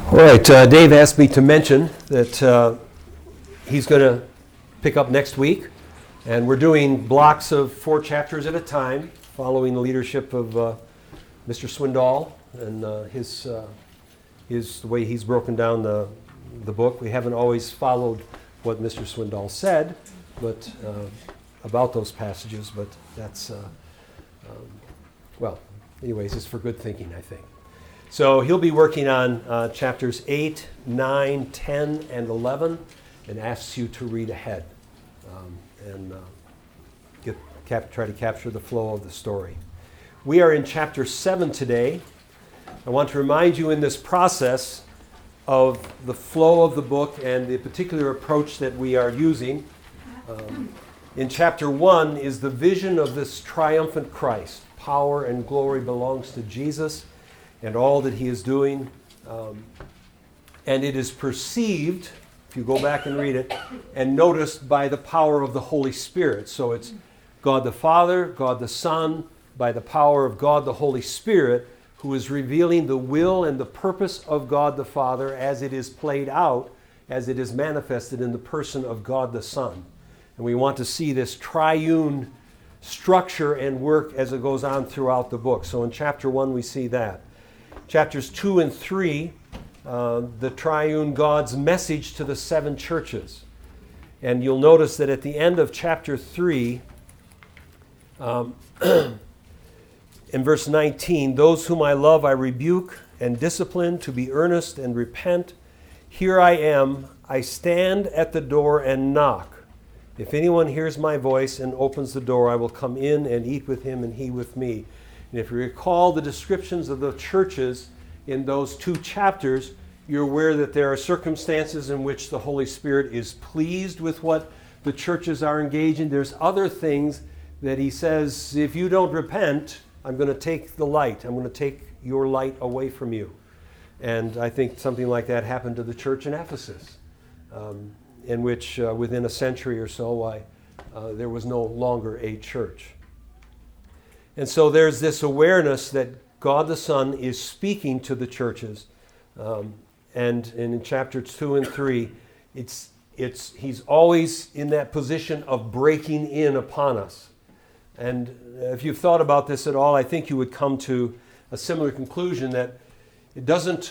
All right, Dave asked me to mention that he's going to pick up next week, and we're doing blocks of 4 chapters at a time, following the leadership of Mr. Swindoll and the way he's broken down the book. We haven't always followed what Mr. Swindoll said, but about those passages, but that's, well, anyways, it's for good thinking, I think. So he'll be working on chapters 8, 9, 10, and 11, and asks you to read ahead and try to capture the flow of the story. We are in chapter 7 today. I want to remind you in this process of the flow of the book and the particular approach that we are using. In chapter 1 is the vision of this triumphant Christ. Power and glory belongs to Jesus and all that he is doing. And it is perceived, if you go back and read it, and noticed by the power of the Holy Spirit. So it's God the Father, God the Son, by the power of God the Holy Spirit, who is revealing the will and the purpose of God the Father as it is played out, as it is manifested in the person of God the Son. And we want to see this triune structure and work as it goes on throughout the book. So in chapter 1 we see that. Chapters 2 and 3, the triune God's message to the 7 churches. And you'll notice that at the end of chapter 3, in verse 19, those whom I love I rebuke and discipline to be earnest and repent. Here I am, I stand at the door and knock. If anyone hears my voice and opens the door, I will come in and eat with him and he with me. And if you recall the descriptions of the churches in those 2 chapters, you're aware that there are circumstances in which the Holy Spirit is pleased with what the churches are engaged in. There's other things that he says, if you don't repent, I'm going to take the light. I'm going to take your light away from you. And I think something like that happened to the church in Ephesus, in which within a century or so, there was no longer a church. And so there's this awareness that God the Son is speaking to the churches. And in chapters 2 and 3, he's always in that position of breaking in upon us. And if you've thought about this at all, I think you would come to a similar conclusion that it doesn't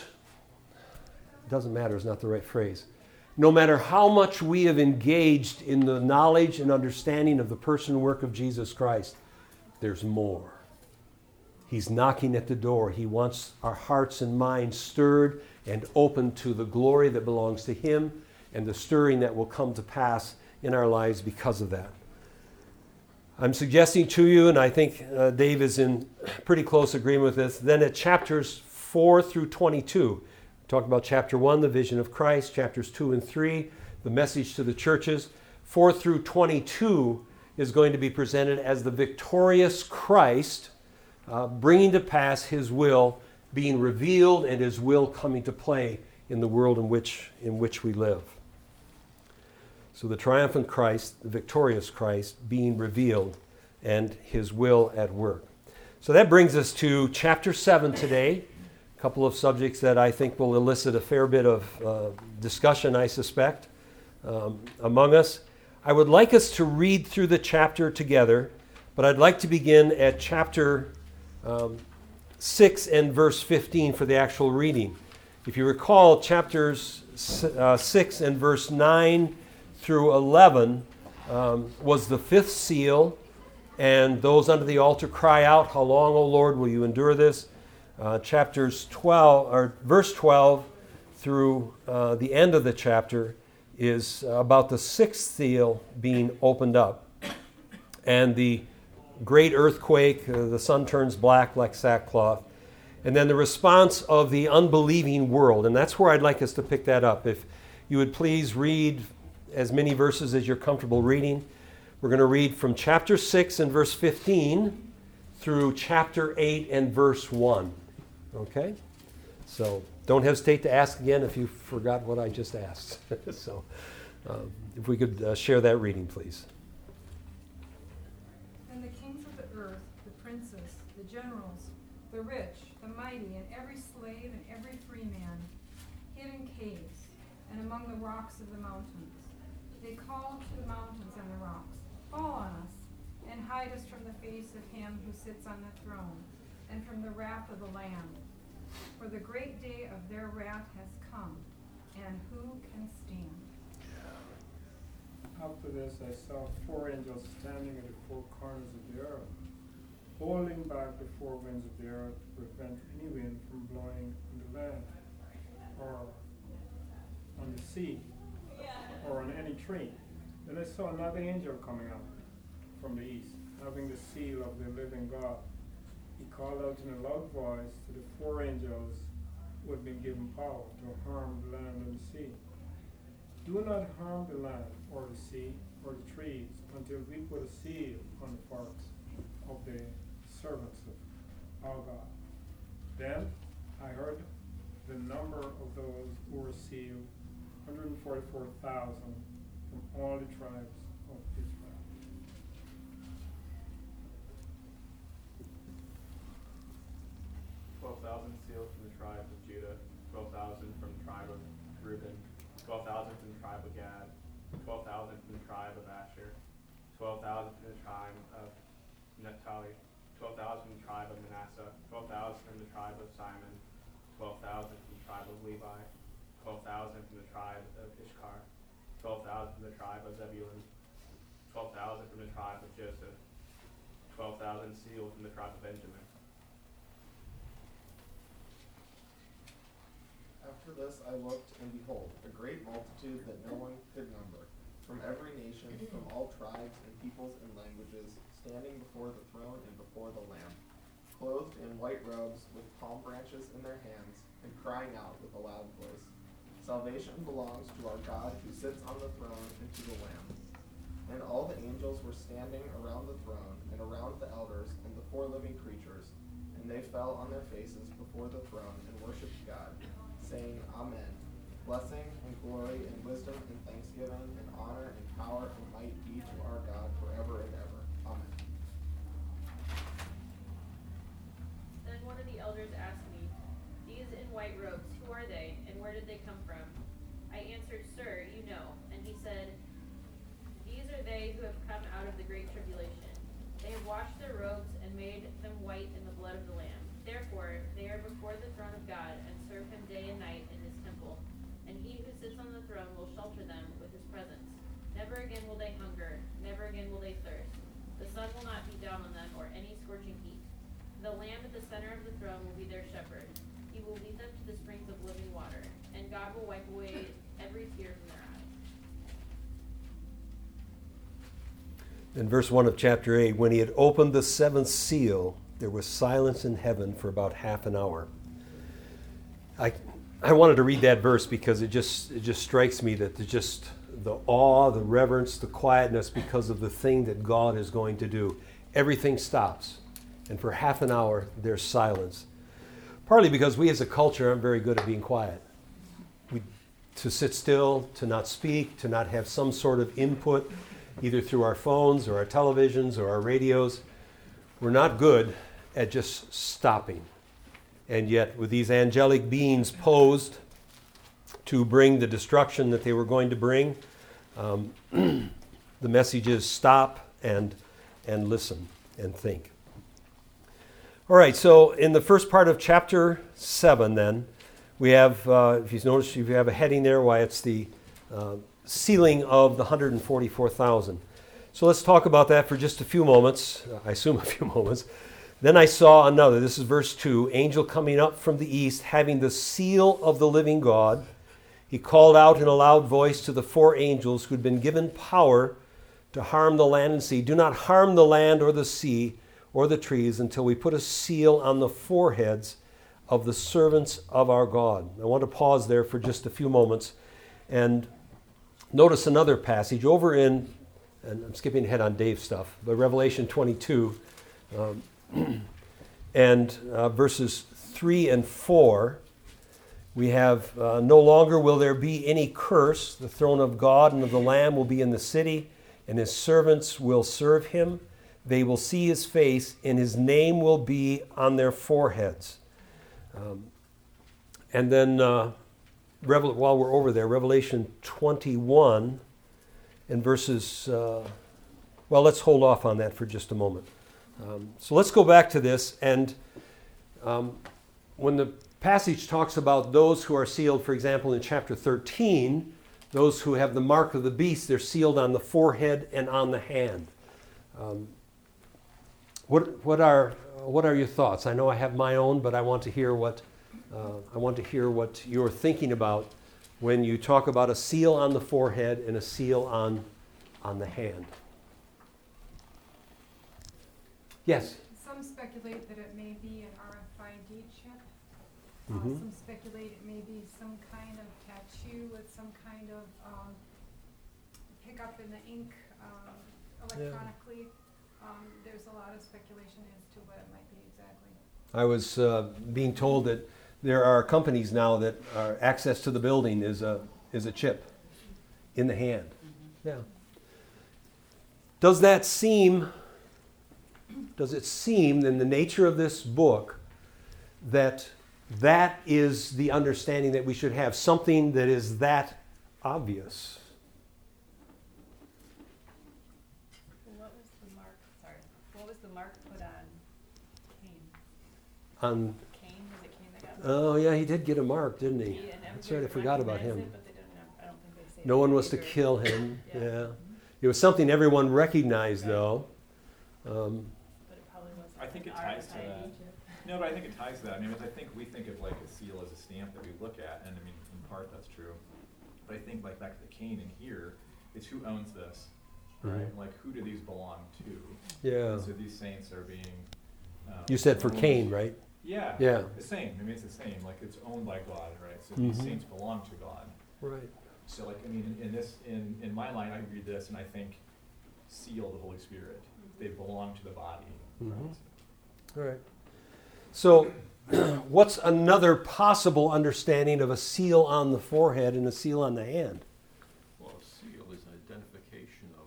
matter is not the right phrase. No matter how much we have engaged in the knowledge and understanding of the person and work of Jesus Christ, there's more. He's knocking at the door. He wants our hearts and minds stirred and open to the glory that belongs to him and the stirring that will come to pass in our lives because of that. I'm suggesting to you, and I think Dave is in pretty close agreement with this, then at chapters 4 through 22, talk about chapter 1, the vision of Christ, chapters 2 and 3, the message to the churches. 4 through 22 is going to be presented as the victorious Christ, bringing to pass his will, being revealed, and his will coming to play in the world in which we live. So the triumphant Christ, the victorious Christ, being revealed, and his will at work. So that brings us to chapter 7 today. A couple of subjects that I think will elicit a fair bit of discussion, I suspect, among us. I would like us to read through the chapter together, but I'd like to begin at chapter 6 and verse 15 for the actual reading. If you recall, chapters 6 and verse 9 through 11 was the 5th seal, and those under the altar cry out, "How long, O Lord, will you endure this?" Chapters 12, or verse 12 through the end of the chapter is about the 6th seal being opened up, and the great earthquake, the sun turns black like sackcloth, and then the response of the unbelieving world. And that's where I'd like us to pick that up. If you would please read as many verses as you're comfortable reading. We're going to read from chapter 6 and verse 15 through chapter 8 and verse 1. Okay? So don't hesitate to ask again if you forgot what I just asked. So if we could share that reading, please. And the kings of the earth, the princes, the generals, the rich, the mighty, and every slave and every free man among the rocks of the mountains. They call to the mountains and the rocks, fall on us, and hide us from the face of him who sits on the throne, and from the wrath of the Lamb. For the great day of their wrath has come, and who can stand? After this I saw 4 angels standing at the 4 corners of the earth, holding back the 4 winds of the earth to prevent any wind from blowing on the land, or on the sea, or on any tree. Then I saw another angel coming up from the east, having the seal of the living God. He called out in a loud voice to the 4 angels who had been given power to harm the land and the sea. Do not harm the land or the sea or the trees until we put a seal on the parts of the servants of our God. Then I heard the number of those who were sealed, 144,000 from all the tribes of Israel. Sealed from the tribe of Judah, 12,000 from the tribe of Reuben, 12,000 from the tribe of Gad, 12,000 from the tribe of Asher, 12,000 from the tribe of Naphtali, 12,000 from the tribe of Manasseh, 12,000 from the tribe of Simon, 12,000 from the tribe of Levi, 12,000 from the tribe of Issachar, 12,000 from the tribe of Zebulun, 12,000 from the tribe of Joseph, 12,000 sealed from the tribe of Benjamin. After this I looked, and behold, a great multitude that no one could number, from every nation, from all tribes and peoples and languages, standing before the throne and before the Lamb, clothed in white robes, with palm branches in their hands, and crying out with a loud voice, Salvation belongs to our God who sits on the throne and to the Lamb. And all the angels were standing around the throne, and around the elders and the 4 living creatures, and they fell on their faces before the throne and worshipped God, saying, Amen. Blessing and glory and wisdom and thanksgiving and honor and power and might be to our God forever and ever. Amen. Then one of the elders asked me, These in white robes, who are they, and where did they come from? I answered, Sir, you know. And he said, These are they who have come out of the great tribulation. They have washed their robes and made them white in the blood of the Lamb. Therefore, they are before the throne of God and serve him day and night in his temple. And he who sits on the throne will shelter them with his presence. Never again will they hunger, never again will they thirst. The sun will not beat down on them or any scorching heat. The Lamb at the center of the throne will be their shepherd. He will lead them to the springs of living water, and God will wipe away every tear from their eyes. In verse 1 of chapter 8, when he had opened the 7th seal, there was silence in heaven for about half an hour. I wanted to read that verse because it just strikes me that just the awe, the reverence, the quietness because of the thing that God is going to do. Everything stops, and for half an hour there's silence. Partly because we as a culture aren't very good at being quiet. To sit still, to not speak, to not have some sort of input, either through our phones or our televisions or our radios. We're not good at just stopping. And yet, with these angelic beings posed to bring the destruction that they were going to bring, the message is stop and listen and think. All right, so in the first part of chapter 7 then, we have, if you notice, if you have a heading there, why it's the sealing of the 144,000. So let's talk about that for just a few moments, I assume a few moments. Then I saw another, this is verse 2, angel coming up from the east, having the seal of the living God. He called out in a loud voice to the 4 angels who had been given power to harm the land and sea. Do not harm the land or the sea or the trees until we put a seal on the foreheads of the servants of our God. I want to pause there for just a few moments and notice another passage over in, and I'm skipping ahead on Dave's stuff, but Revelation 22, and verses 3 and 4, we have, no longer will there be any curse. The throne of God and of the Lamb will be in the city, and his servants will serve him. They will see his face, and his name will be on their foreheads. And then while we're over there, Revelation 21 and verses, well, let's hold off on that for just a moment. So let's go back to this. And when the passage talks about those who are sealed, for example, in chapter 13, those who have the mark of the beast, they're sealed on the forehead and on the hand. What are your thoughts? I know I have my own, but I want to hear what you're thinking about when you talk about a seal on the forehead and a seal on the hand. Yes. Some speculate that it may be an RFID chip. Mm-hmm. Some speculate it may be some kind of tattoo with some kind of pickup in the ink electronically. There's a lot of speculation as to what it might be exactly. I was being told that there are companies now that are access to the building is a chip in the hand. Mm-hmm. Yeah. Does it seem in the nature of this book that is the understanding that we should have, something that is that obvious? What was the mark put on Cain? On Cain? Was it Cain that got Oh yeah, he did get a mark, didn't he? and That's right, I forgot about him. it, but they didn't I don't think they say No the one was to figure. kill him. Yeah. Yeah. It was something everyone recognized, Right. though. But it probably wasn't. I think an it ties to RFID that. chip. No, but I think it ties to that. I mean, I think we think of like a seal as a stamp that we look at, and I mean, in part that's true. But I think like back to the Cain in here, it's who owns this, right? Mhm. Like who do these belong to? Yeah. So these saints are being. You said for owned- Cain, right? Yeah. Yeah. The same. I mean, it's the same. Like it's owned by God, right? So these Mhm. saints belong to God. Right. So like I mean, in my line, I read this and I think, seal the Holy Spirit. They belong to the body. Mhm. Right? All right. So, what's another possible understanding of a seal on the forehead and a seal on the hand? Well, a seal is an identification of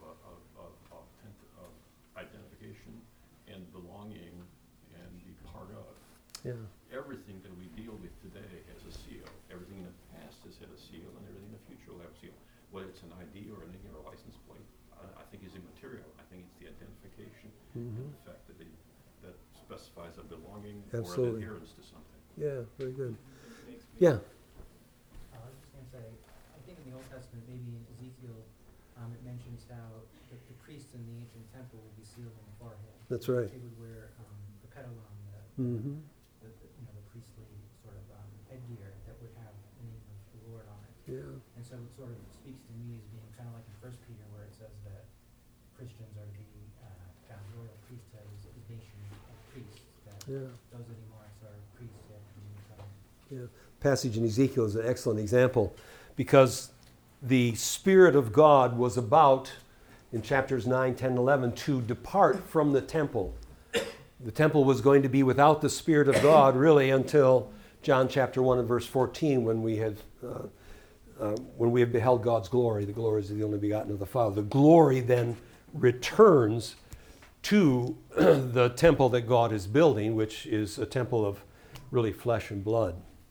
identification and belonging and be part of. Yeah. Everything that we deal with today has a seal. Everything in the past has had a seal, and everything in the future will have a seal. Whether it's an ID or anything or a license plate, I think is immaterial. I think it's the identification Mhm. and the fact that that specifies a belonging Absolutely. or an adherence to something. Yeah. Very good. Yeah. I was just gonna say, I think in the Old Testament, maybe in Ezekiel, it mentions how the priests in the ancient temple would be sealed on the forehead. That's right. They would wear the pedalon, Mm-hmm. the priestly sort of headgear that would have the name of the Lord on it. Yeah. And so it sort of speaks to me as being kind of like in 1 Peter, where it says that Christians are to be God's royal priesthood, his nation of priests, that Yeah. those that he marks are priests yet in the new covenant. Yeah. Passage in Ezekiel is an excellent example because the Spirit of God was about, in chapters 9, 10, 11, to depart from the temple. The temple was going to be without the Spirit of God really until John chapter 1 and verse 14 when we have beheld God's glory. The glory is the only begotten of the Father. The glory then returns to the temple that God is building, which is a temple of really flesh and blood.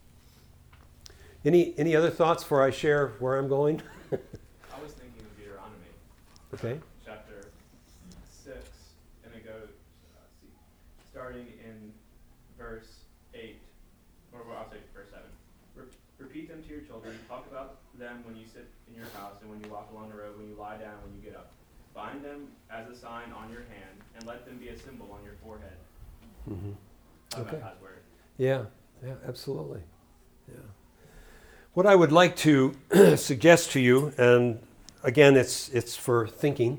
Any other thoughts before I share where I'm going? I was thinking of Deuteronomy, Okay. chapter 6, and it goes, starting in verse 8, or well, I'll say verse 7. Repeat them to your children, talk about them when you sit in your house and when you walk along the road, when you lie down, when you get up. Bind them as a sign on your hand, and let them be a symbol on your forehead. Mm-hmm. Talk Okay. about God's word. Yeah, absolutely. Yeah. What I would like to suggest to you, and again, it's for thinking,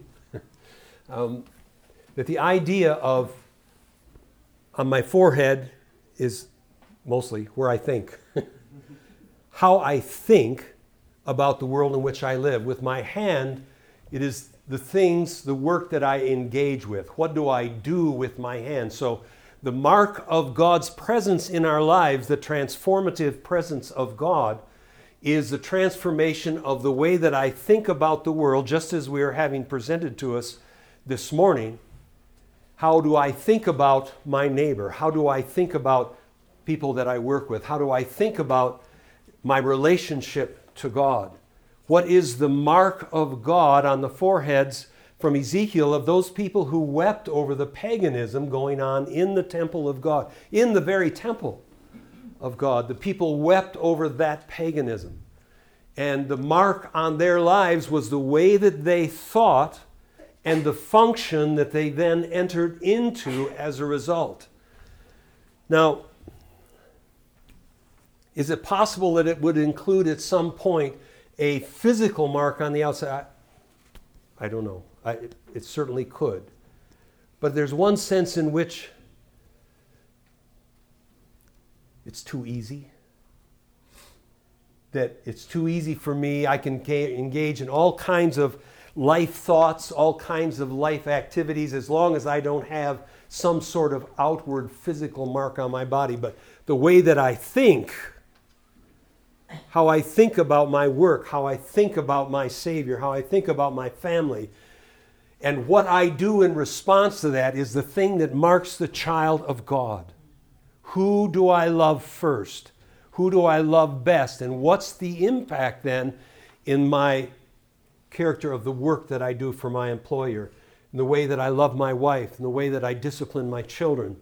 that the idea of on my forehead is mostly where I think. How I think about the world in which I live. With my hand, it is the things, the work that I engage with. What do I do with my hand? So the mark of God's presence in our lives, the transformative presence of God, is the transformation of the way that I think about the world, just as we are having presented to us this morning. How do I think about my neighbor? How do I think about people that I work with? How do I think about my relationship to God. What is the mark of God on the foreheads from Ezekiel of those people who wept over the paganism going on in the temple of God, in the very temple of God? The people wept over that paganism. And the mark on their lives was the way that they thought and the function that they then entered into as a result. Now, is it possible that it would include at some point a physical mark on the outside? I don't know. It certainly could. But there's one sense in which it's too easy. That it's too easy for me. I can engage in all kinds of life thoughts, all kinds of life activities, as long as I don't have some sort of outward physical mark on my body. But the way that I think, how I think about my work, how I think about my Savior, how I think about my family, and what I do in response to that is the thing that marks the child of God. Who do I love first? Who do I love best? And what's the impact then in my character of the work that I do for my employer, in the way that I love my wife, in the way that I discipline my children?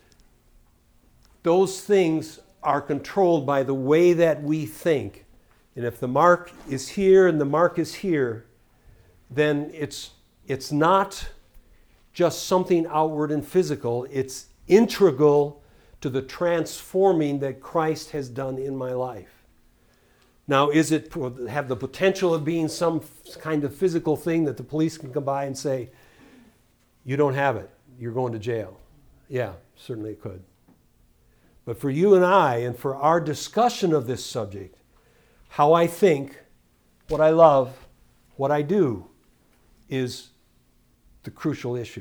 Those things are controlled by the way that we think. And if the mark is here and the mark is here, then it's not just something outward and physical. It's integral to the transforming that Christ has done in my life. Now, is it have the potential of being some kind of physical thing that the police can come by and say, you don't have it, you're going to jail? Yeah, certainly it could. But for you and I, and for our discussion of this subject, how I think, what I love, what I do, is the crucial issue.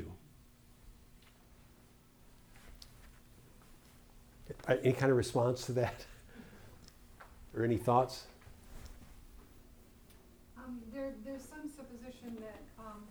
Any kind of response to that? Or any thoughts? There's some supposition that,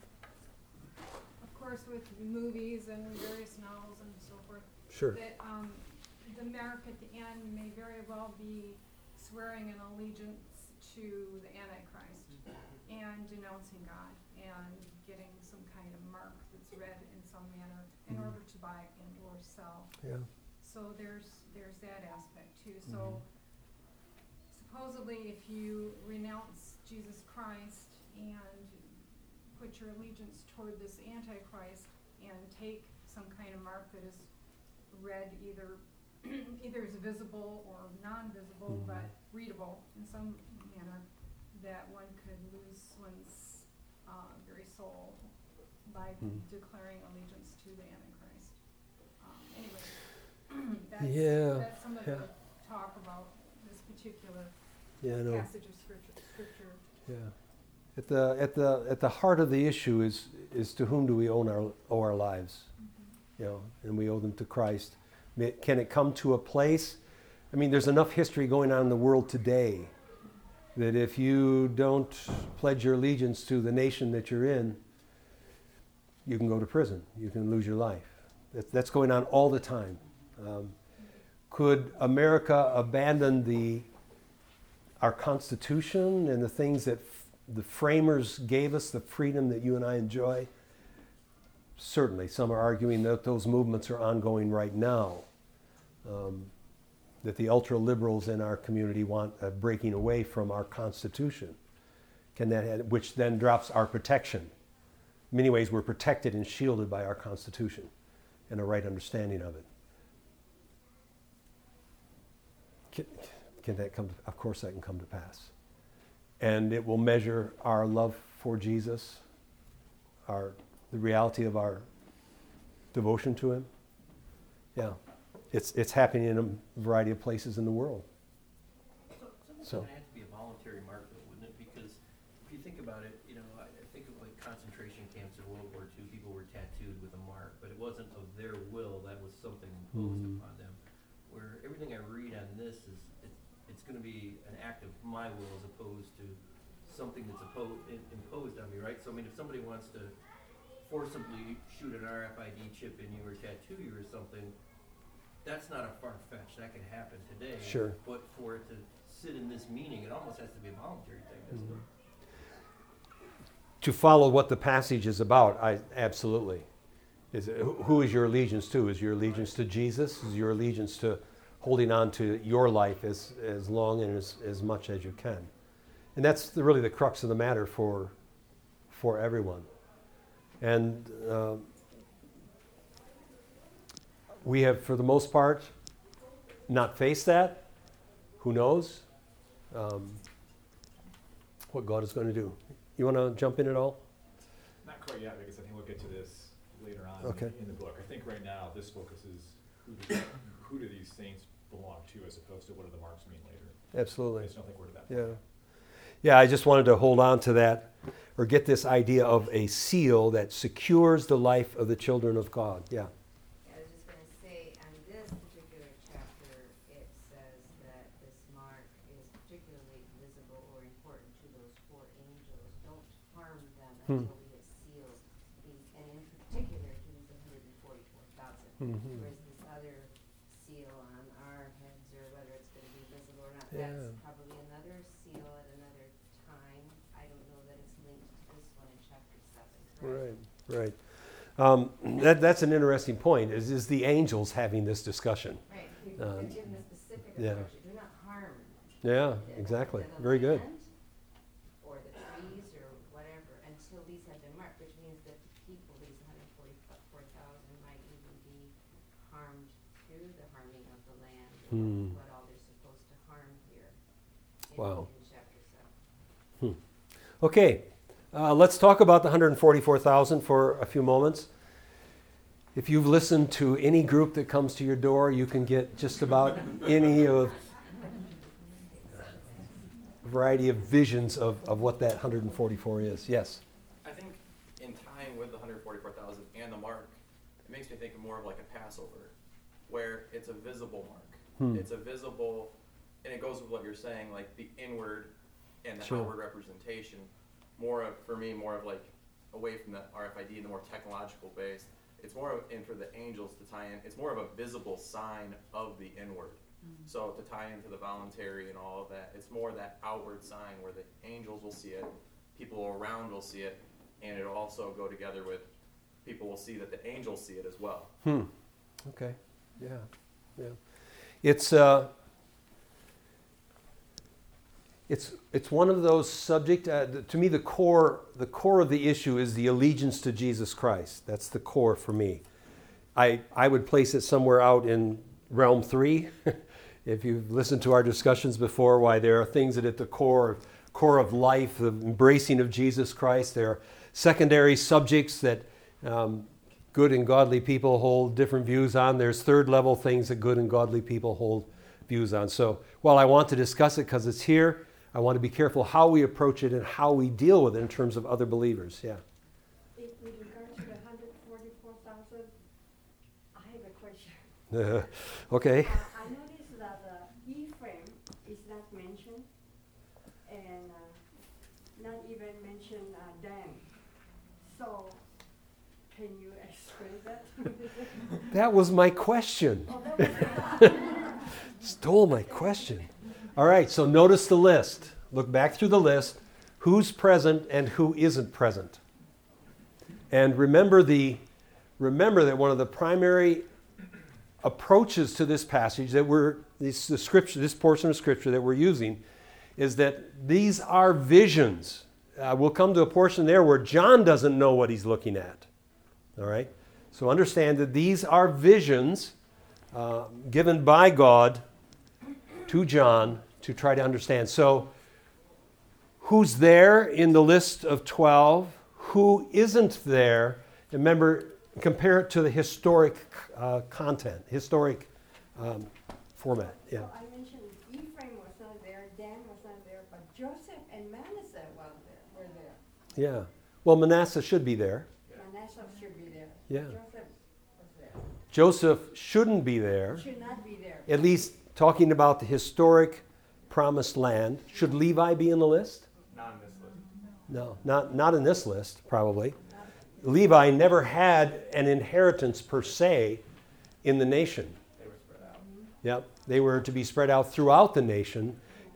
of course, with movies and various novels and so forth, Sure. that the mark at the end may very well be swearing an allegiance to the Antichrist and denouncing God and getting some kind of mark that's read in some manner in order to buy and or sell. Yeah. So there's that aspect too. So supposedly if you renounce Jesus Christ and put your allegiance toward this Antichrist and take some kind of mark that is read either is visible or non-visible but readable in some manner, that one could lose one's very soul by declaring allegiance to the Antichrist. Anyway, that's some of the talk about this particular passage of scripture. Yeah. At the heart of the issue is to whom do we owe our lives? And we owe them to Christ. Can it come to a place? I mean, there's enough history going on in the world today that if you don't pledge your allegiance to the nation that you're in, you can go to prison. You can lose your life. That's going on all the time. Could America abandon our Constitution and the things that the framers gave us, the freedom that you and I enjoy? Certainly. Some are arguing that those movements are ongoing right now. That the ultra-liberals in our community want a breaking away from our Constitution, which then drops our protection. In many ways, we're protected and shielded by our Constitution and a right understanding of it. Can that come? Of course, that can come to pass, and it will measure our love for Jesus, the reality of our devotion to Him. Yeah, it's happening in a variety of places in the world. So it would have to be a voluntary mark, though, wouldn't it? Because if you think about it, I think of like concentration camps in World War II. People were tattooed with a mark, but it wasn't of their will. That was something imposed upon them. Where everything I read on this is it's going to be an act of my will as opposed to something that's imposed on me, right? So I mean, if somebody wants to forcibly shoot an RFID chip in you or tattoo you or something, that's not a far-fetched. That could happen today. Sure. But for it to sit in this meaning, it almost has to be a voluntary thing, doesn't it? To follow what the passage is about, absolutely. Who is your allegiance to? Is your allegiance to Jesus? Is your allegiance to holding on to your life as long and as much as you can? And that's really the crux of the matter for everyone. And we have, for the most part, not faced that. Who knows what God is going to do? You want to jump in at all? Not quite yet, because I think we'll get to this later on in the book. I think right now this focuses who do these saints belong to, as opposed to what do the marks mean later. Absolutely. I just don't think we're to that Yeah. point. Yeah, I just wanted to hold on to that, or get this idea of a seal that secures the life of the children of God. Yeah. I was just going to say, on this particular chapter, it says that this mark is particularly visible or important to those four angels. Don't harm them until we have sealed these, and in particular to these 144,000. Whereas this other seal on our heads, or whether it's going to be visible or not, that's probably another seal at another time. I don't know that it's linked to this one in chapter 7. Right. That's an interesting point. Is the angels having this discussion? Right. They're given a specific yeah. approach. Do not harm. Yeah, exactly. the Very good. land or the trees or whatever until these have been marked, which means that the people, these 144,000, might even be harmed through the harming of the land. What all they're supposed to harm here in chapter 7. Okay. Let's talk about the 144,000 for a few moments. If you've listened to any group that comes to your door, you can get just about any of a variety of visions of what that 144 is. Yes? I think in tying with the 144,000 and the mark, it makes me think of more of like a Passover, where it's a visible mark. It's a visible, and it goes with what you're saying, like the inward and the outward representation. For me, more of like away from the RFID and the more technological base. It's more of, and for the angels to tie in, it's more of a visible sign of the inward. So to tie into the voluntary and all of that, it's more that outward sign where the angels will see it, people around will see it, and it'll also go together with people will see that the angels see it as well. Okay. Yeah. It's one of those subjects. To me, the core of the issue is the allegiance to Jesus Christ. That's the core for me. I would place it somewhere out in realm 3. If you've listened to our discussions before, why there are things that at the core of life, the embracing of Jesus Christ. There are secondary subjects that good and godly people hold different views on. There's third level things that good and godly people hold views on. So while I want to discuss it because it's here, I want to be careful how we approach it and how we deal with it in terms of other believers. Yeah. With regard to the 144,000, I have a question. Okay. I noticed that Ephraim is not mentioned, and not even mentioned Dan. So, can you explain that? That was my question. Stole my question. All right, so notice the list. Look back through the list. Who's present and who isn't present. And remember that one of the primary approaches to this passage this portion of Scripture that we're using is that these are visions. We'll come to a portion there where John doesn't know what he's looking at. All right? So understand that these are visions given by God to John to try to understand. So, who's there in the list of 12? Who isn't there? Remember, compare it to the historic content, historic format. Yeah. So I mentioned Ephraim was not there, Dan was not there, but Joseph and Manasseh were there. Yeah. Well, Manasseh should be there. Manasseh should be there. Yeah. Joseph was there. Joseph shouldn't be there. Should not be there. At least talking about the historic promised land. Should Levi be in the list? Not in this list. No, not in this list, probably. Levi never had an inheritance per se in the nation. They were spread out. Yep, they were to be spread out throughout the nation,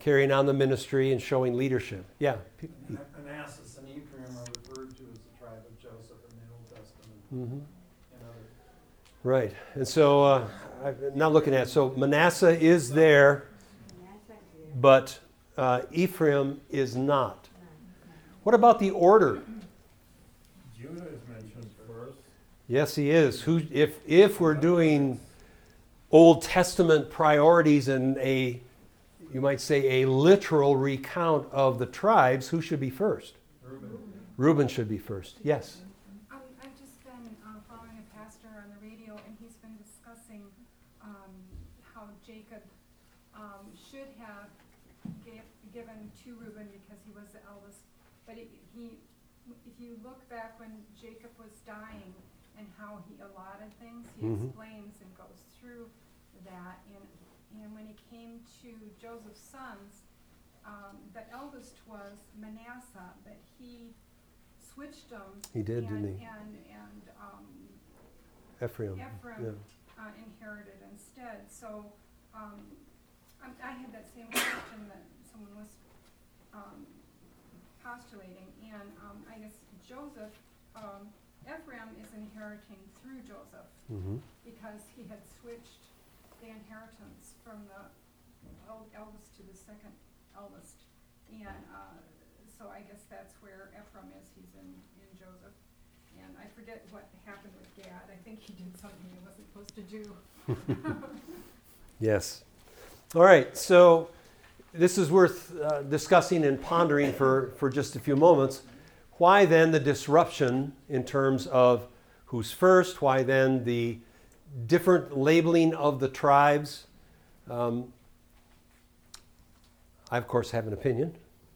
carrying on the ministry and showing leadership. Yeah. Manasseh and Ephraim are referred to as the tribe of Joseph in the Old Testament. Mm-hmm. And other. Right. And so I'm not looking at it. So Manasseh is there, but Ephraim is not. What about the order? Judah is mentioned first. Yes, he is. Who, if we're doing Old Testament priorities and you might say a literal recount of the tribes, who should be first? Reuben should be first. Yes. I've just been following a pastor on the radio, and he's been discussing how Jacob should have given to Reuben because he was the eldest. But if you look back when Jacob was dying and how he allotted things, he explains and goes through that. And when it came to Joseph's sons, the eldest was Manasseh, but he switched them. He did, didn't he? And Ephraim. Inherited instead. So I had that same question that someone was postulating, and I guess Joseph, Ephraim is inheriting through Joseph because he had switched the inheritance from the eldest to the second eldest, and so I guess that's where Ephraim is. He's in Joseph, and I forget what happened with Gad. I think he did something he wasn't supposed to do. Yes. All right, so this is worth discussing and pondering for just a few moments. Why then the disruption in terms of who's first? Why then the different labeling of the tribes? I, of course, have an opinion.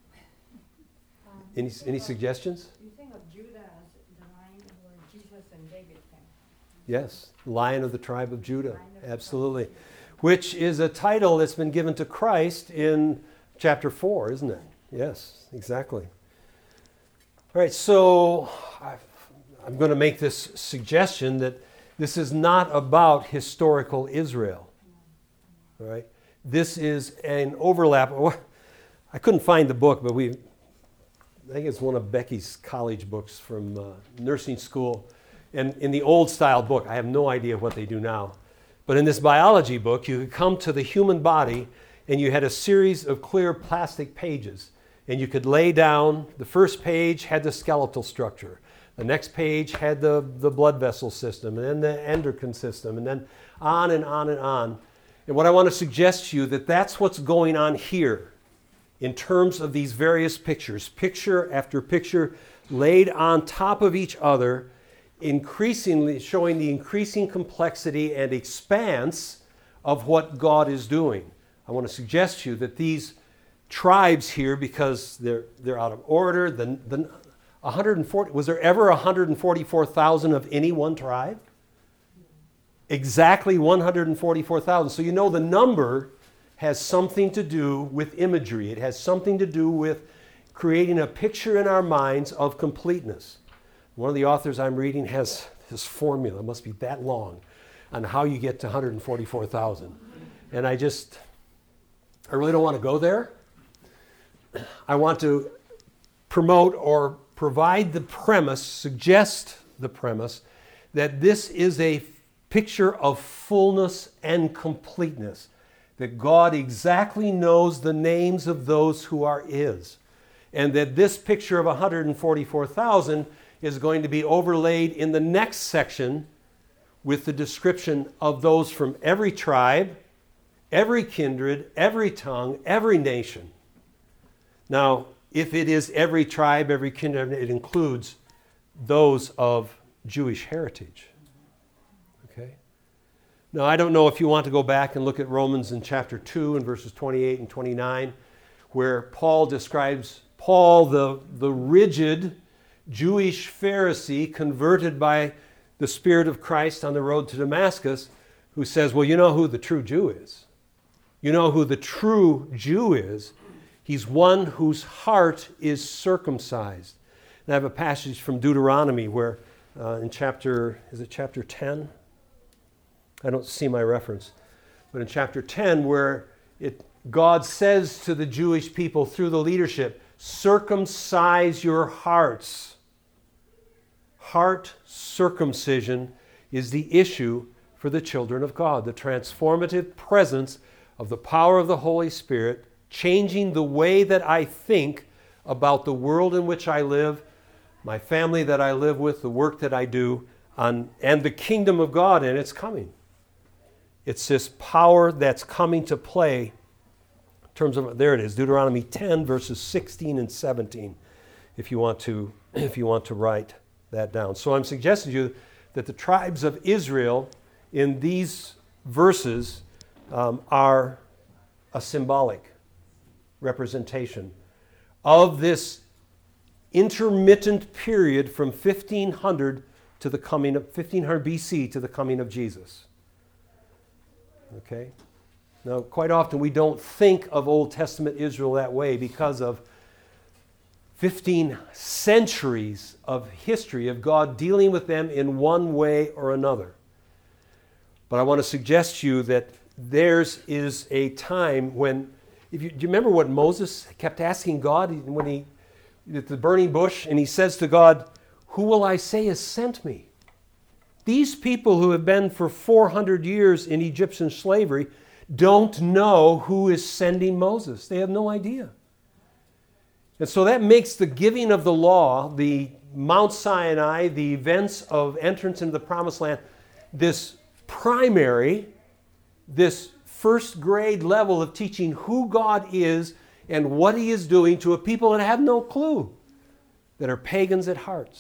Any suggestions? You think of Judah as the line where Jesus and David came. Yes, Lion of the tribe of Judah, absolutely. Which is a title that's been given to Christ in chapter 4, isn't it? Yes, exactly. All right, so I'm going to make this suggestion that this is not about historical Israel. All right, this is an overlap. I couldn't find the book, but I think it's one of Becky's college books from nursing school. And in the old style book, I have no idea what they do now. But in this biology book, you could come to the human body and you had a series of clear plastic pages. And you could lay down, the first page had the skeletal structure. The next page had the blood vessel system, and then the endocrine system, and then on and on and on. And what I want to suggest to you that that's what's going on here in terms of these various pictures, picture after picture laid on top of each other, increasingly showing the increasing complexity and expanse of what God is doing. I want to suggest to you that these tribes here, because they're out of order, the 140, was there ever 144,000 of any one tribe? Exactly 144,000. So you know the number has something to do with imagery. It has something to do with creating a picture in our minds of completeness. One of the authors I'm reading has this formula, it must be that long, on how you get to 144,000. And I really don't want to go there. I want to promote or provide the premise, suggest the premise, that this is a picture of fullness and completeness, that God exactly knows the names of those who are His, and that this picture of 144,000 is going to be overlaid in the next section with the description of those from every tribe, every kindred, every tongue, every nation. Now, if it is every tribe, every kindred, it includes those of Jewish heritage. Okay? Now, I don't know if you want to go back and look at Romans in chapter 2 and verses 28 and 29, where Paul describes the rigid Jewish Pharisee converted by the Spirit of Christ on the road to Damascus, who says, well, you know who the true Jew is. You know who the true Jew is. He's one whose heart is circumcised. And I have a passage from Deuteronomy where in chapter 10? I don't see my reference. But in chapter 10 where God says to the Jewish people through the leadership, circumcise your hearts. Heart circumcision is the issue for the children of God. The transformative presence of the power of the Holy Spirit changing the way that I think about the world in which I live, my family that I live with, the work that I do, and the kingdom of God, and it's coming. It's this power that's coming to play in terms of, there it is, Deuteronomy 10, verses 16 and 17, if you want to write that down. So I'm suggesting to you that the tribes of Israel in these verses are a symbolic representation of this intermittent period from 1500 to the coming of 1500 BC to the coming of Jesus. Okay? Now, quite often we don't think of Old Testament Israel that way because of 15 centuries of history of God dealing with them in one way or another. But I want to suggest to you that theirs is a time when, do you remember what Moses kept asking God when he, at the burning bush, and he says to God, who will I say has sent me? These people who have been for 400 years in Egyptian slavery don't know who is sending Moses. They have no idea. And so that makes the giving of the law, the Mount Sinai, the events of entrance into the Promised Land, this primary, this first grade level of teaching who God is and what He is doing to a people that have no clue, that are pagans at heart.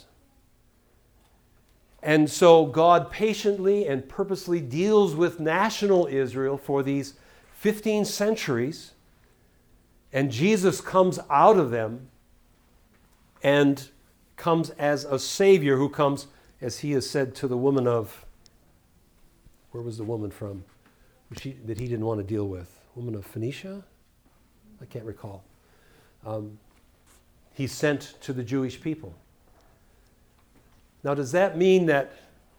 And so God patiently and purposely deals with national Israel for these 15 centuries, and Jesus comes out of them and comes as a Savior who comes, as He has said to the woman of, where was the woman from that He didn't want to deal with? Woman of Phoenicia? I can't recall. He's sent to the Jewish people. Now, does that mean that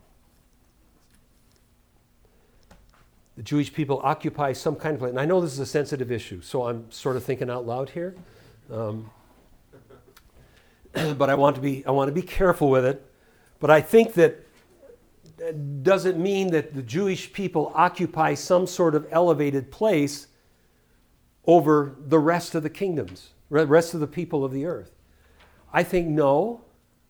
the Jewish people occupy some kind of place? And I know this is a sensitive issue, so I'm sort of thinking out loud here. But I want to be careful with it. But I think that does it mean that the Jewish people occupy some sort of elevated place over the rest of the kingdoms, the rest of the people of the earth? I think no.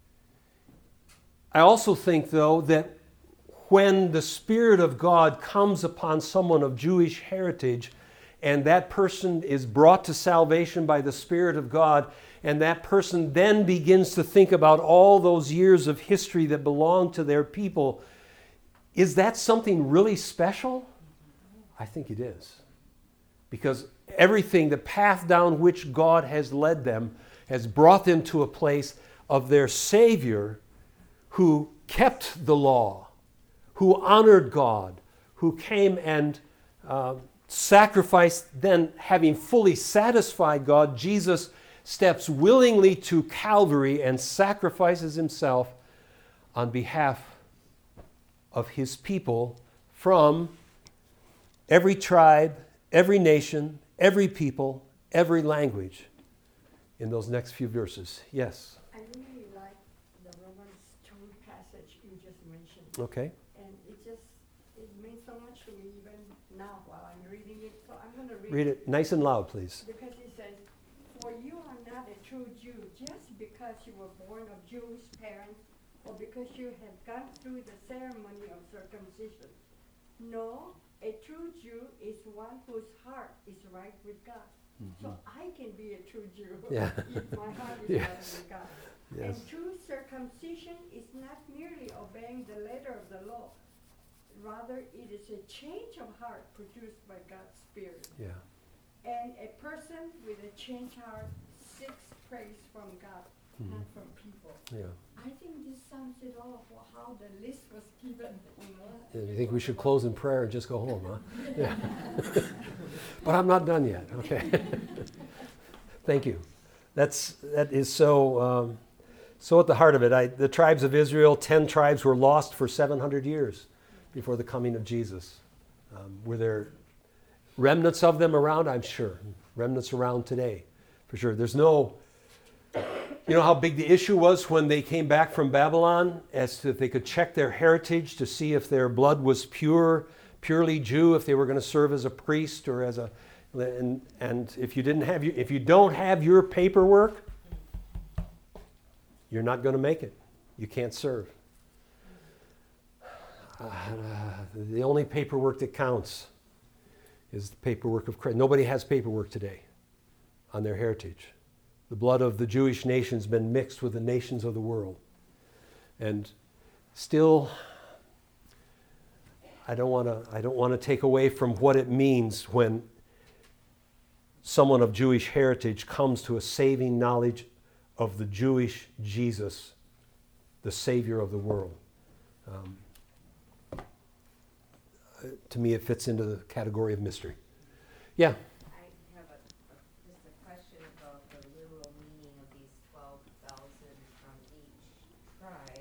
I also think, though, that when the Spirit of God comes upon someone of Jewish heritage and that person is brought to salvation by the Spirit of God, and that person then begins to think about all those years of history that belong to their people, is that something really special? I think it is. Because everything, the path down which God has led them, has brought them to a place of their Savior who kept the law, who honored God, who came and sacrificed. Then, having fully satisfied God, Jesus steps willingly to Calvary and sacrifices Himself on behalf of His people from every tribe, every nation, every people, every language in those next few verses. Yes? I really like the Romans 2 passage you just mentioned. Okay. And it means so much to me even now while I'm reading it. So I'm going to Read it nice and loud, please. Because it says, for you are not a true Jew just because you were born of Jewish parents or because you have gone through the ceremony of circumcision. No, a true Jew is one whose heart is right with God. So I can be a true Jew if my heart is right with God. Yes. And true circumcision is not merely obeying the letter of the law. Rather, it is a change of heart produced by God's Spirit. Yeah. And a person with a changed heart seeks praise from God, not from people. Yeah. I think this sums it all for how the list was given. You think we should close in prayer and just go home, huh? Yeah. But I'm not done yet. Okay. Thank you. That is so at the heart of it. The tribes of Israel, 10 tribes, were lost for 700 years before the coming of Jesus. Were there remnants of them around? I'm sure. Remnants around today, for sure. There's no... You know how big the issue was when they came back from Babylon, as to if they could check their heritage to see if their blood was purely Jew, if they were going to serve as a priest or as a... And if you don't have your paperwork, you're not going to make it. You can't serve. The only paperwork that counts is the paperwork of Christ. Nobody has paperwork today on their heritage. The blood of the Jewish nation has been mixed with the nations of the world. And still, I don't want to take away from what it means when someone of Jewish heritage comes to a saving knowledge of the Jewish Jesus, the Savior of the world. To me, it fits into the category of mystery. Yeah? I have just a question about the literal meaning of these 12,000 from each tribe,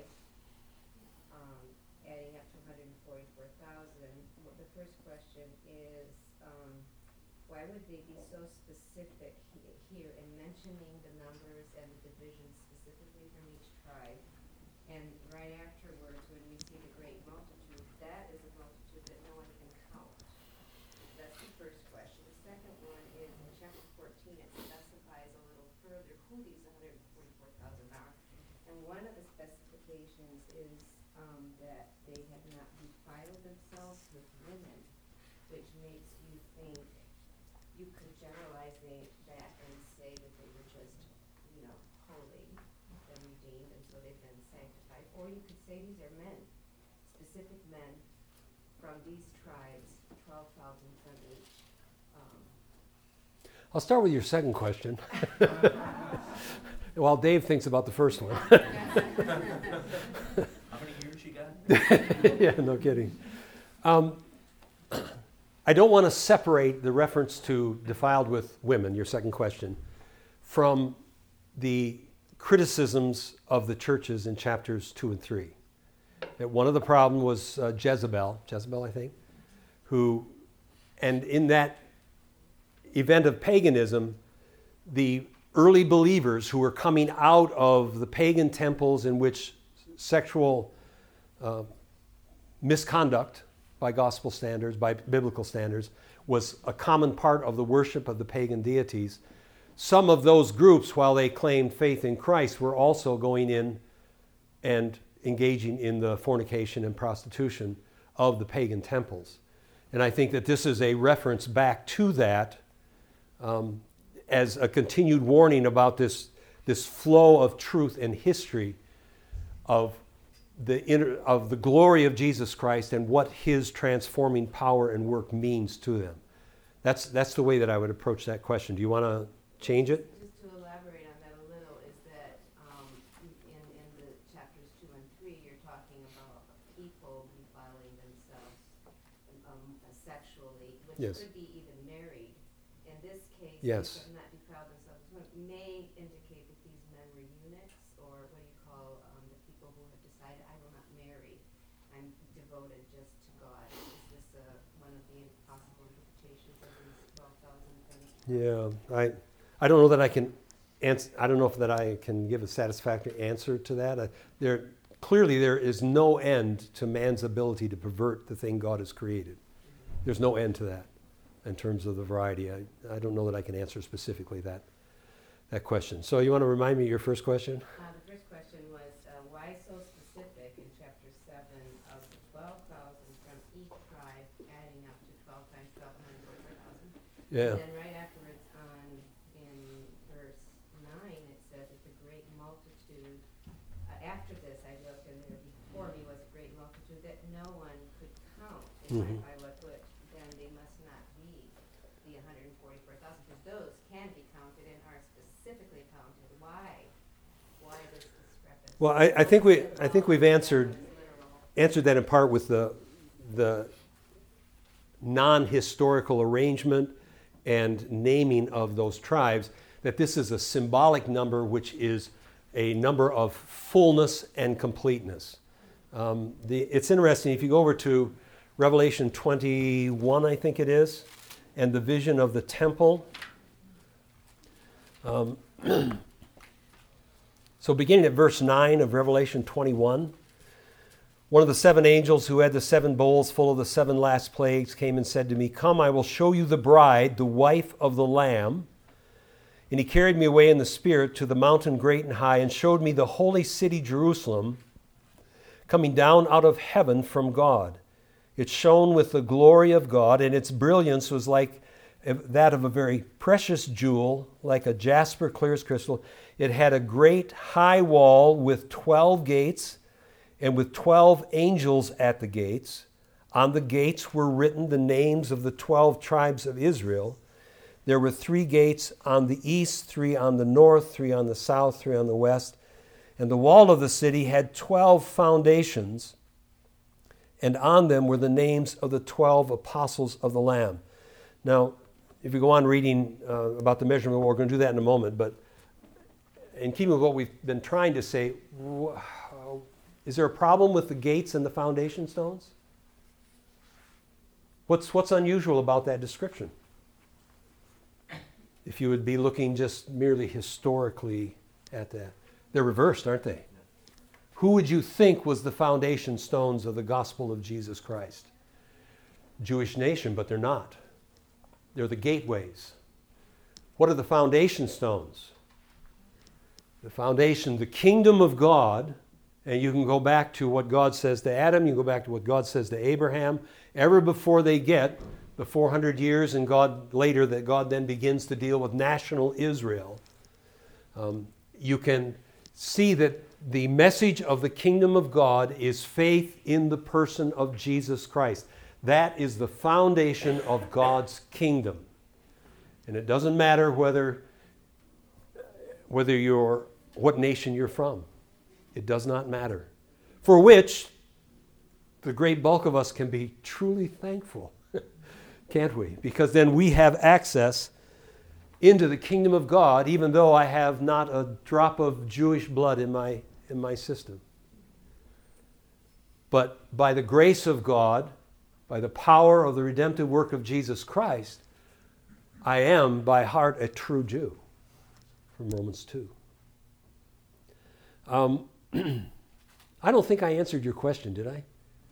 adding up to 144,000. The first question is, why would they be so specific here in mentioning the numbers and the divisions specifically from each tribe? And right afterwards, when we see the great multitude, that is a multitude that no one can count. That's the first question. The second one is in chapter 14, it specifies a little further who these 144,000 are. And one of the specifications is that they have not defiled themselves with women, which makes you think you could generalize that and say that they were just, holy and redeemed, and so they've been sanctified. Or you could say these are men, specific men from these tribes, 12,000 from each. I'll start with your second question. While Dave thinks about the first one. How many years you got? Yeah, no kidding. I don't want to separate the reference to defiled with women, your second question, from the criticisms of the churches in chapters 2 and 3. That one of the problems was Jezebel, I think, and in that event of paganism, the early believers who were coming out of the pagan temples in which sexual misconduct by gospel standards, by biblical standards, was a common part of the worship of the pagan deities. Some of those groups, while they claimed faith in Christ, were also going in and engaging in the fornication and prostitution of the pagan temples. And I think that this is a reference back to that as a continued warning about this flow of truth and history of the glory of Jesus Christ and what his transforming power and work means to them. That's the way that I would approach that question. Do you want to change it? Just to elaborate on that a little, is that in the chapters 2 and 3, you're talking about people defiling themselves sexually, which Yes. could be even married. In this case, Yes. they have not defiled themselves. It may indicate that these men were eunuchs, or what do you call the people who have decided, I will not marry. I'm devoted just to God. Is this one of the possible interpretations of these 12,000 things? Yeah, I don't know that I can answer. I don't know if that I can give a satisfactory answer to that. Clearly there is no end to man's ability to pervert the thing God has created. There's no end to that in terms of the variety. I don't know that I can answer specifically that question. So you want to remind me of your first question? The first question was, why so specific in chapter 7 of the 12,000 from each tribe, adding up to 12 times 12, 144,000? Yeah. And then right afterwards in verse 9, it says that the great multitude, after this I looked, and there before me was a great multitude that no one could count. If I look, then they must not be the 144,000, because those can be counted and are specifically counted. Why? Why this discrepancy? Well, I think we've answered that in part with the non-historical arrangement and naming of those tribes, that this is a symbolic number, which is a number of fullness and completeness. It's interesting, if you go over to Revelation 21, I think it is, and the vision of the temple. So beginning at verse 9 of Revelation 21, one of the 7 angels who had the 7 bowls full of the 7 last plagues came and said to me, "Come, I will show you the bride, the wife of the Lamb." And he carried me away in the Spirit to the mountain great and high, and showed me the holy city Jerusalem, coming down out of heaven from God. It shone with the glory of God, and its brilliance was like that of a very precious jewel, like a jasper clear as crystal. It had a great high wall with 12 gates, and with 12 angels at the gates. On the gates were written the names of the 12 tribes of Israel. There were 3 gates on the east, 3 on the north, 3 on the south, 3 on the west. And the wall of the city had 12 foundations, and on them were the names of the 12 apostles of the Lamb. Now, if you go on reading about the measurement, we're going to do that in a moment, but in keeping with what we've been trying to say, is there a problem with the gates and the foundation stones? What's unusual about that description? If you would be looking just merely historically at that. They're reversed, aren't they? Who would you think was the foundation stones of the gospel of Jesus Christ? Jewish nation, but they're not. They're the gateways. What are the foundation stones? The foundation, the kingdom of God, and you can go back to what God says to Adam, you can go back to what God says to Abraham, ever before they get the 400 years and God later that God then begins to deal with national Israel. You can see that the message of the kingdom of God is faith in the person of Jesus Christ. That is the foundation of God's kingdom. And it doesn't matter whether you're what nation you're from. It does not matter. For which the great bulk of us can be truly thankful, can't we? Because then we have access into the kingdom of God, even though I have not a drop of Jewish blood in my system. But by the grace of God, by the power of the redemptive work of Jesus Christ, I am by heart a true Jew, from Romans 2. I don't think I answered your question, did I?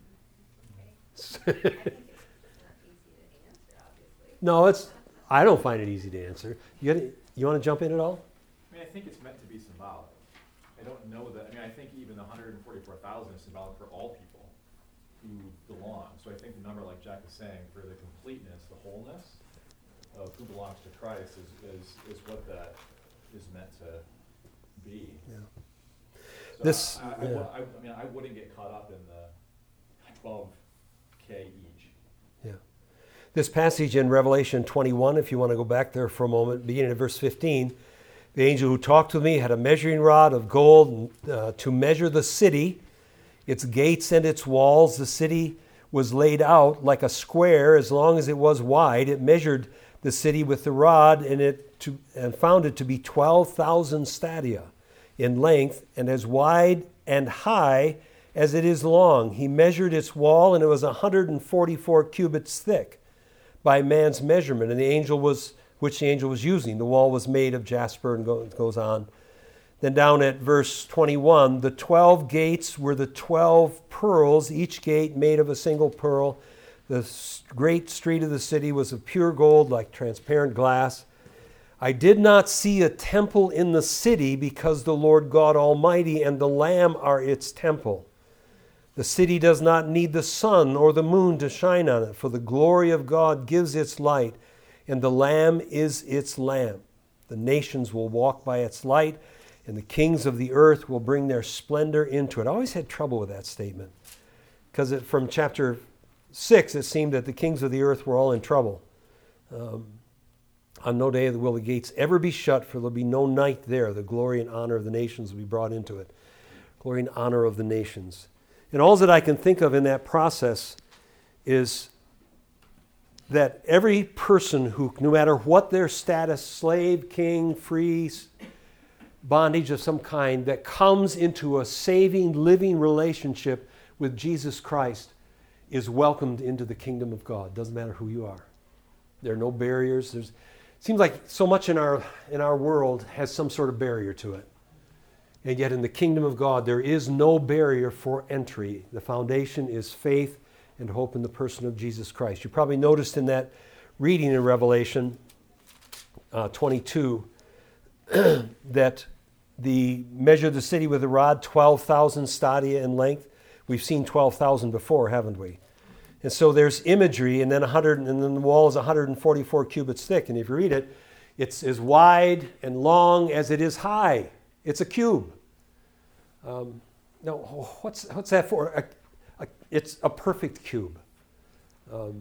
No, I don't find it easy to answer. You want to jump in at all? I mean, I think it's meant to be symbolic. I don't know that. I mean, I think even the 144,000 is symbolic for all people who belong. So I think the number, like Jack is saying, for the completeness, the wholeness of who belongs to Christ is what that is meant to be. Yeah. So I wouldn't get caught up in the 12K each. Yeah. This passage in Revelation 21, if you want to go back there for a moment, beginning at verse 15, the angel who talked with me had a measuring rod of gold to measure the city, its gates and its walls. The city was laid out like a square as long as it was wide. It measured the city with the rod and found it to be 12,000 stadia in length and as wide and high as it is long. He measured its wall, and it was 144 cubits thick by man's measurement. And which the angel was using, the wall was made of jasper, and goes on. Then down at verse 21, the 12 gates were the 12 pearls, each gate made of a single pearl. The great street of the city was of pure gold, like transparent glass. I did not see a temple in the city, because the Lord God Almighty and the Lamb are its temple. The city does not need the sun or the moon to shine on it, for the glory of God gives its light, and the Lamb is its lamp. The nations will walk by its light, and the kings of the earth will bring their splendor into it. I always had trouble with that statement, because from chapter 6, it seemed that the kings of the earth were all in trouble. On no day will the gates ever be shut, for there'll be no night there. The glory and honor of the nations will be brought into it. Glory and honor of the nations. And all that I can think of in that process is that every person who, no matter what their status, slave, king, free, bondage of some kind, that comes into a saving, living relationship with Jesus Christ is welcomed into the kingdom of God. Doesn't matter who you are. There are no barriers. It seems like so much in our world has some sort of barrier to it. And yet in the kingdom of God, there is no barrier for entry. The foundation is faith and hope in the person of Jesus Christ. You probably noticed in that reading in Revelation 22 that the measure of the city with a rod, 12,000 stadia in length. We've seen 12,000 before, haven't we? And so there's imagery, and then the wall is 144 cubits thick. And if you read it, it's as wide and long as it is high. It's a cube. No, what's that for? It's a perfect cube. I'm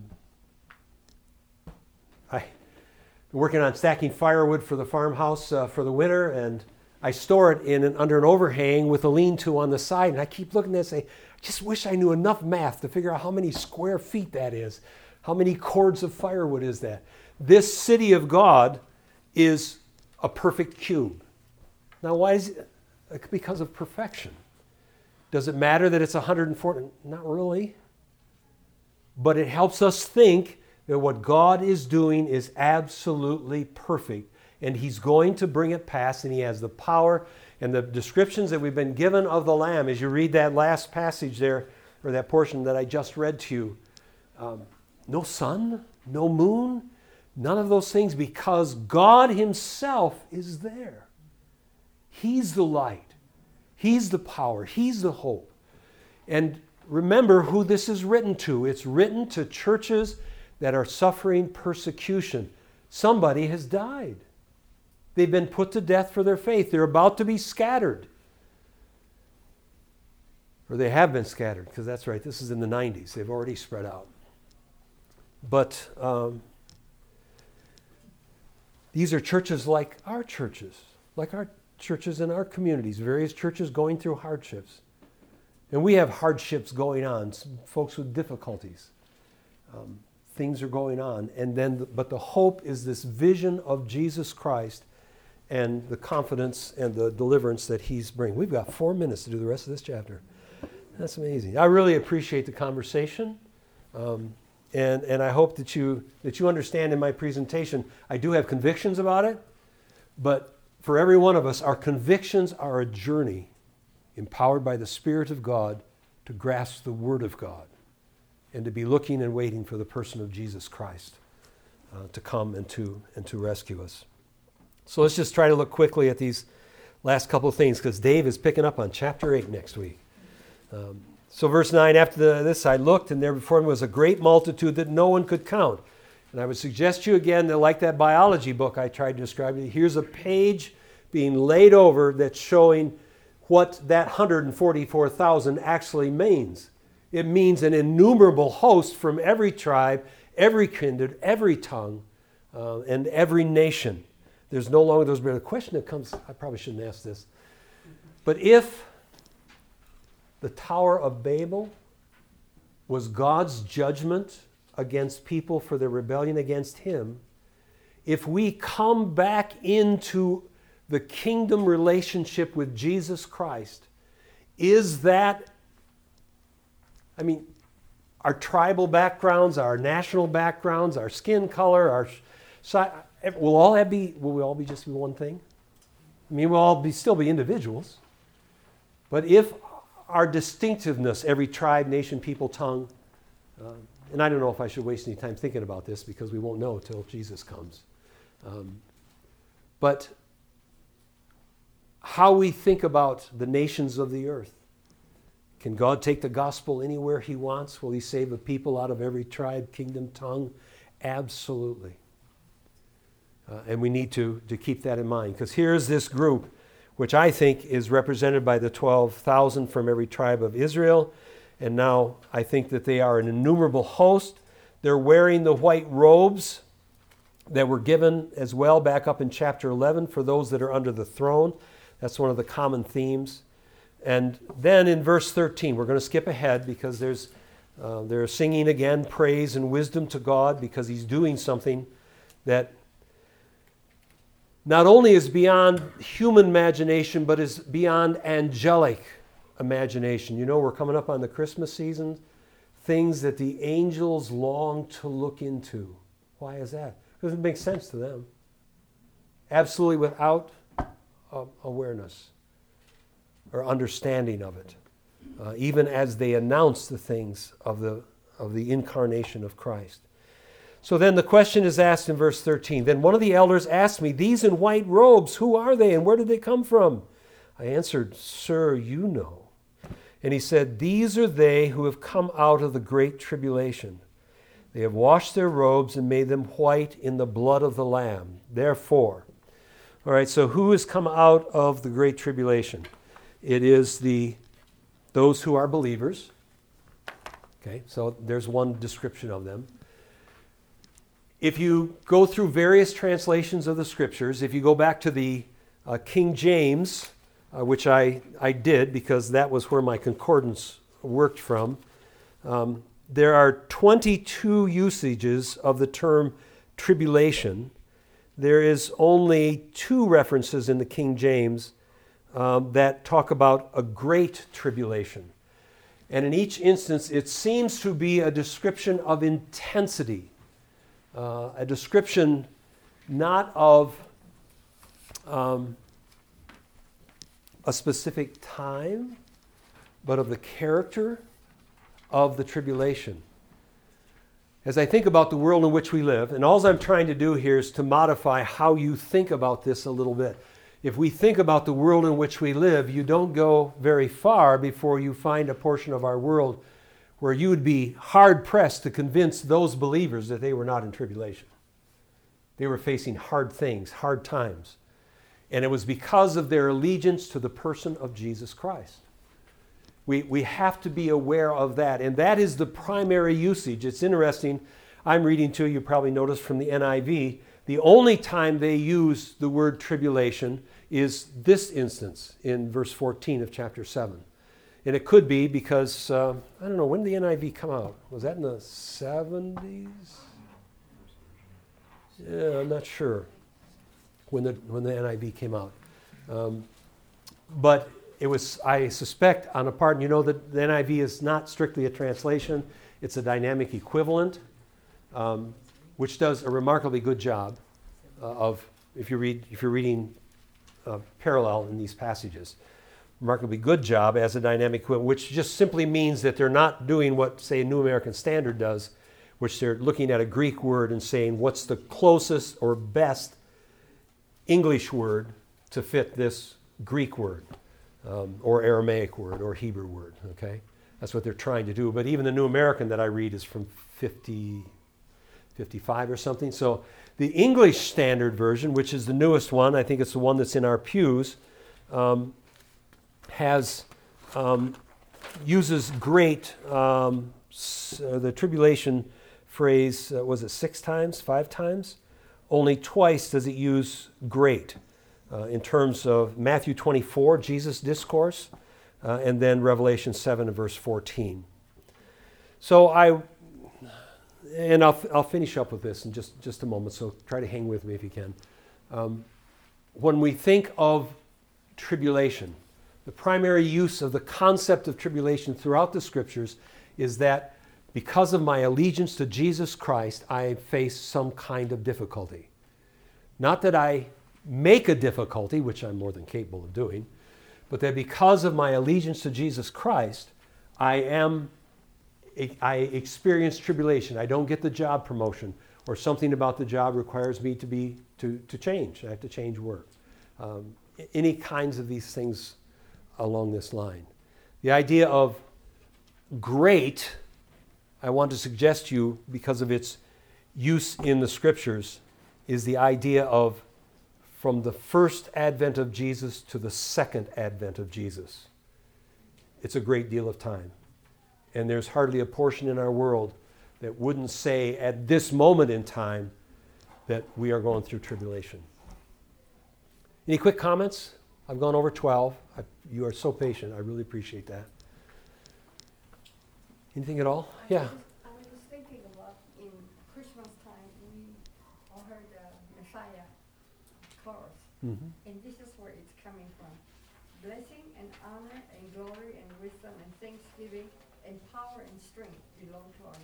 working on stacking firewood for the farmhouse for the winter, and I store it under an overhang with a lean-to on the side. And I keep looking at it and say, I just wish I knew enough math to figure out how many square feet that is. How many cords of firewood is that? This city of God is a perfect cube. Now, why is it? Because of perfection. Does it matter that it's 140? Not really. But it helps us think that what God is doing is absolutely perfect. And He's going to bring it past, and He has the power. And the descriptions that we've been given of the Lamb, as you read that last passage there, or that portion that I just read to you, no sun, no moon, none of those things, because God Himself is there. He's the light. He's the power. He's the hope. And remember who this is written to. It's written to churches that are suffering persecution. Somebody has died. They've been put to death for their faith. They're about to be scattered. Or they have been scattered, because that's right, this is in the 90s. They've already spread out. But these are churches like our churches in our communities, various churches going through hardships. And we have hardships going on, some folks with difficulties. Things are going on. But the hope is this vision of Jesus Christ and the confidence and the deliverance that He's bringing. We've got 4 minutes to do the rest of this chapter. That's amazing. I really appreciate the conversation. And I hope that you understand in my presentation, I do have convictions about it, but for every one of us, our convictions are a journey empowered by the Spirit of God to grasp the Word of God and to be looking and waiting for the person of Jesus Christ to come and to rescue us. So let's just try to look quickly at these last couple of things, because Dave is picking up on chapter 8 next week. So verse 9, after this I looked, and there before me was a great multitude that no one could count. And I would suggest to you again that, like that biology book I tried to describe to you, here's a page being laid over that's showing what that 144,000 actually means. It means an innumerable host from every tribe, every kindred, every tongue, and every nation. There's been a question that comes, I probably shouldn't ask this, but if the Tower of Babel was God's judgment against people for their rebellion against Him, if we come back into the kingdom relationship with Jesus Christ, is that, our tribal backgrounds, our national backgrounds, our skin color, will we all be just one thing? We'll all still be individuals. But if our distinctiveness, every tribe, nation, people, tongue, and I don't know if I should waste any time thinking about this, because we won't know till Jesus comes. But how we think about the nations of the earth. Can God take the gospel anywhere He wants? Will He save a people out of every tribe, kingdom, tongue? Absolutely. And we need to keep that in mind, because here's this group, which I think is represented by the 12,000 from every tribe of Israel. And now I think that they are an innumerable host. They're wearing the white robes that were given as well back up in chapter 11 for those that are under the throne. That's one of the common themes. And then in verse 13, we're going to skip ahead, because they're singing again praise and wisdom to God, because He's doing something that not only is beyond human imagination, but is beyond angelic imagination. We're coming up on the Christmas season. Things that the angels long to look into. Why is that? Because it makes sense to them. Absolutely without awareness or understanding of it, even as they announce the things of the incarnation of Christ. So then the question is asked in verse 13. Then one of the elders asked me, "These in white robes, who are they and where did they come from?" I answered, "Sir, you know." And he said, "These are they who have come out of the great tribulation. They have washed their robes and made them white in the blood of the Lamb. Therefore," all right, so who has come out of the great tribulation? It is those who are believers. Okay, so there's one description of them. If you go through various translations of the Scriptures, if you go back to the King James, which I did because that was where my concordance worked from, there are 22 usages of the term tribulation. There is only 2 references in the King James that talk about a great tribulation. And in each instance, it seems to be a description of intensity. A description not of a specific time, but of the character of the tribulation. As I think about the world in which we live, and all I'm trying to do here is to modify how you think about this a little bit. If we think about the world in which we live, you don't go very far before you find a portion of our world where you would be hard-pressed to convince those believers that they were not in tribulation. They were facing hard things, hard times. And it was because of their allegiance to the person of Jesus Christ. We have to be aware of that. And that is the primary usage. It's interesting. I'm reading to you, probably noticed from the NIV, the only time they use the word tribulation is this instance in verse 14 of chapter 7. And it could be because, I don't know, when did the NIV come out? Was that in the 70s? Yeah, I'm not sure when the NIV came out. But it was, I suspect, on a part, you know that the NIV is not strictly a translation. It's a dynamic equivalent, which does a remarkably good job of, if you're reading parallel in these passages, remarkably good job as a dynamic equivalent, which just simply means that they're not doing what, say, New American Standard does, which they're looking at a Greek word and saying, what's the closest or best English word to fit this Greek word, or Aramaic word, or Hebrew word, okay? That's what they're trying to do. But even the New American that I read is from 55 or something. So the English Standard Version, which is the newest one, I think it's the one that's in our pews, uses great, the tribulation phrase, was it 6 times, 5 times? Only twice does it use great in terms of Matthew 24, Jesus' discourse, and then Revelation 7 and verse 14. So I'll finish up with this in just a moment, so try to hang with me if you can. When we think of tribulation, the primary use of the concept of tribulation throughout the Scriptures is that because of my allegiance to Jesus Christ, I face some kind of difficulty. Not that I make a difficulty, which I'm more than capable of doing, but that because of my allegiance to Jesus Christ, I experience tribulation. I don't get the job promotion, or something about the job requires me to change. I have to change work. Any kinds of these things along this line. The idea of great, I want to suggest to you, because of its use in the Scriptures, is the idea of from the first advent of Jesus to the second advent of Jesus. It's a great deal of time. And there's hardly a portion in our world that wouldn't say at this moment in time that we are going through tribulation. Any quick comments? I've gone over 12. You are so patient. I really appreciate that. Anything at all? Yeah. I was just thinking about in Christmas time, we all heard the Messiah chorus. Mm-hmm. And this is where it's coming from. Blessing and honor and glory and wisdom and thanksgiving and power and strength belong to our God.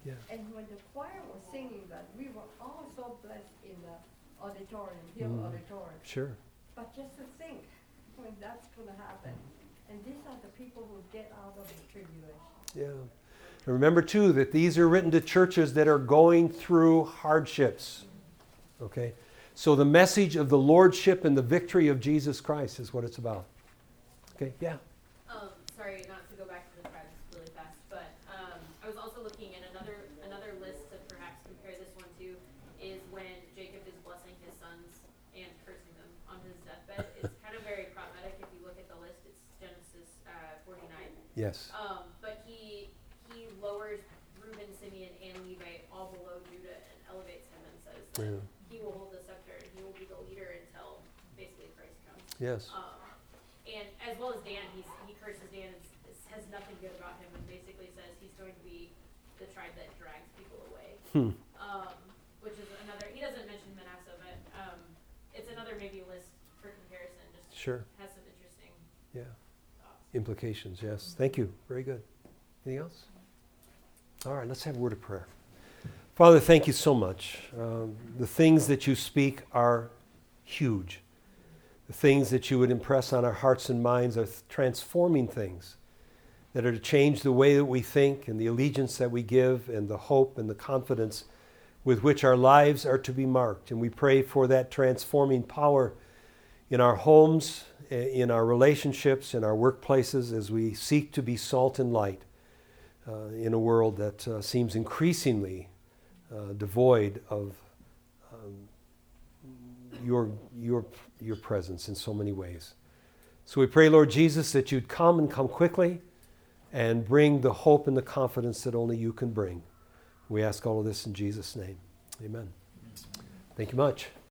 Yeah. And when the choir was singing that, we were all so blessed in the auditorium, Hill Auditorium. Sure. But just to think when that's going to happen. And these are the people who get out of the tribulation. Yeah. And remember, too, that these are written to churches that are going through hardships. Okay? So the message of the lordship and the victory of Jesus Christ is what it's about. Okay? Yeah. Sorry, not to go back to the tribes really fast, but I was also looking at another list to perhaps compare this one to is when Jacob is blessing his sons and cursing them on his deathbed. It's kind of very prophetic if you look at the list. It's Genesis 49. Yes. But he lowers Reuben, Simeon, and Levi all below Judah and elevates him and says that he will hold the scepter and he will be the leader until basically Christ comes. Yes. And as well as Dan, he curses Dan and says nothing good about him and basically says he's going to be the tribe that drags people away. Which is another, he doesn't mention Manasseh, but it's another maybe list for comparison. Just Sure. has some interesting thoughts. Implications, yes. Thank you. Very good. Anything else? All right, let's have a word of prayer. Father, thank you so much. The things that you speak are huge. The things that you would impress on our hearts and minds are transforming things that are to change the way that we think and the allegiance that we give and the hope and the confidence with which our lives are to be marked. And we pray for that transforming power in our homes, in our relationships, in our workplaces as we seek to be salt and light in a world that seems increasingly devoid of your presence in so many ways. So we pray, Lord Jesus, that you'd come and come quickly and bring the hope and the confidence that only you can bring. We ask all of this in Jesus' name. Amen. Thank you much.